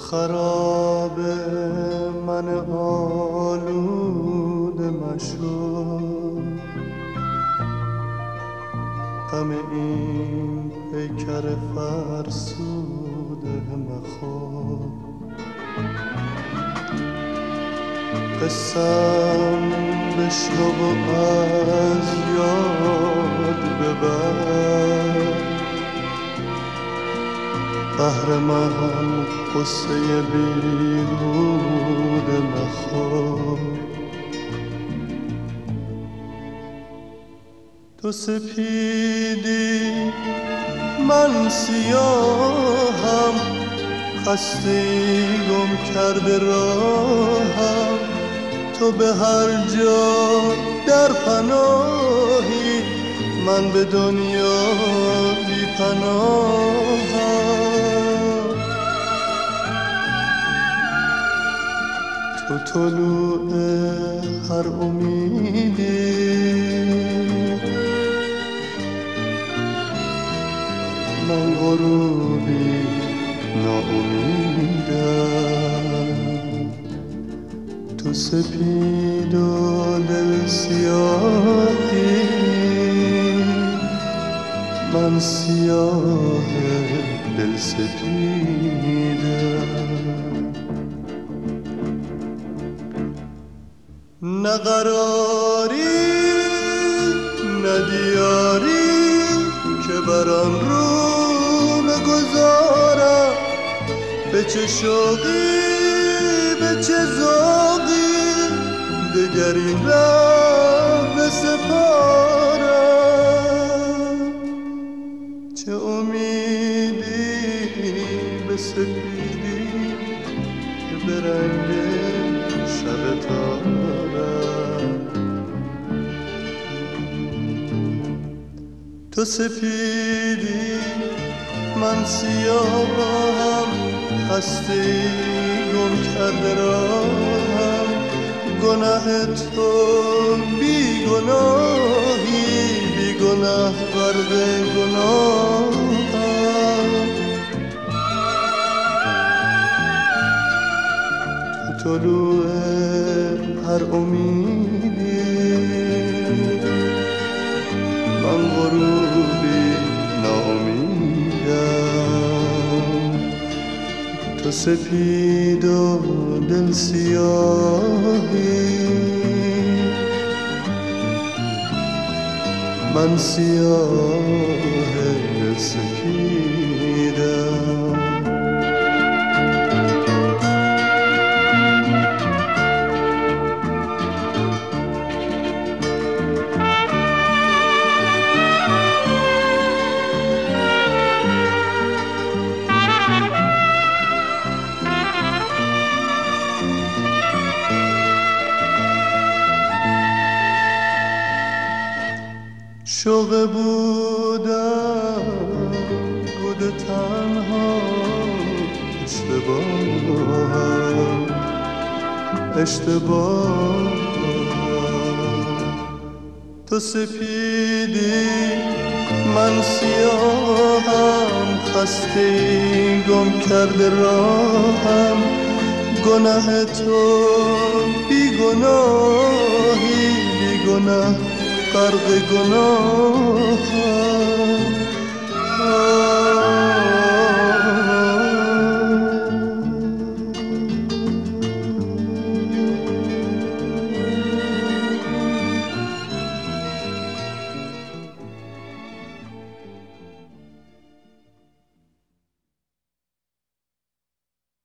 خراب من آلوده مشو، غم این پیکر فرسوده مخور. قسم بشنو و از یاد ببر، بهر من قصه بیهوده مخور. تو سپیدی من سیاهم، خسته گم کرده راهم. تو به هر جا در پناهی، من به دنیا بی پناهم. تو طلوع هر امیدی، من غروبی ناامیدم. تو سپید و دل سیاهی، من سیاه دل سپیدم. نه قراری نه دیاری که بر آن رو بگذارم. به چه شوقی به چه ذوقی دگر این ره بسپارم. چه امیدی به سپیدی که به رنگ شب تارم. تو سپیدی من سیاهم، خسته گم کرده راهم. گناه تو بی گناهی، بی گناه غرق گناهم. تو طلوع هر امیدی، من غروبی ناامیدم. تو سپید و دل سیاهی، من سیاه دل سپیدم. شوق بودم بوده تنها، اشتباهم اشتباهم. تو سپیدی من سیاهم، خسته گم کرده راهم. گناه تو بی گناهی، بی گناه غرق گناهم.